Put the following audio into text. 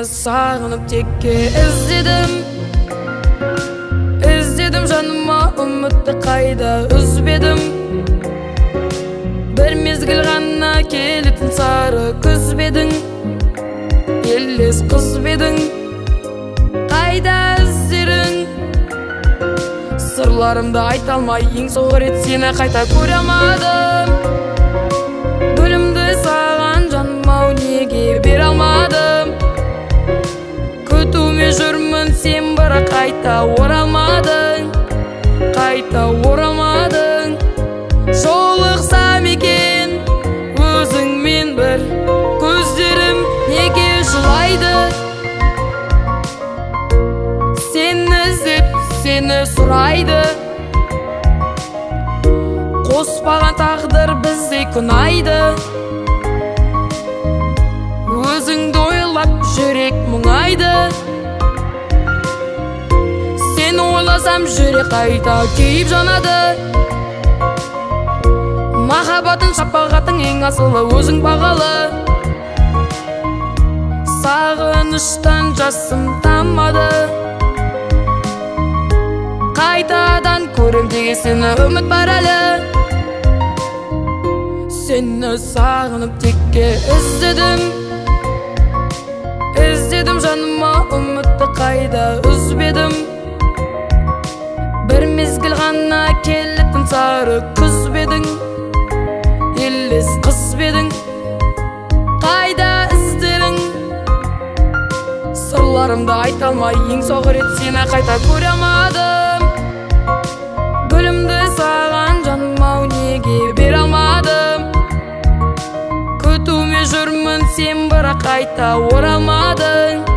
сағынып текке іздедім жаныма үмітті қайда үзбедім. Бір мезгіл ғана келетін сары күзбедің, елес қызбедің, қайда іздерің? Сырларымды айта алмай ең соңғы рет сені қайта көре алмадым. Гүлімді саған жаным-ау неге бере алмадым? Күтумен жүрмін сен бірақ қайта оралмадың, қайта оралмадың. Жолықсам екен өзіңмен бір, көздерім неге жылайды? Сені іздеп сені сұрайды, қоспаған тағдыр біздей күнайды. Өзіңді ойлап жүрек мұңайды, сені ойласам жүрек қайта күйіп жанады. Махаббатың шапағатың ең асылы, өзің бағалы. Сағыныштан жасым тамады, қайтадан көрем деген сені үміт бар әлі. Сені сағынып текке іздедім жаныма үмітті қайда үзбедім. Бір мезгіл ғана келетін сары күзбедің, елес қызбедің, қайда іздерің? Сырларымды айта алмай ең соңғы рет сені қайта көре алмадым. Гүлімді саған жаным-ау неге бере алмадым? Күтумен жүрмін сен бірақ қайта оралмадың.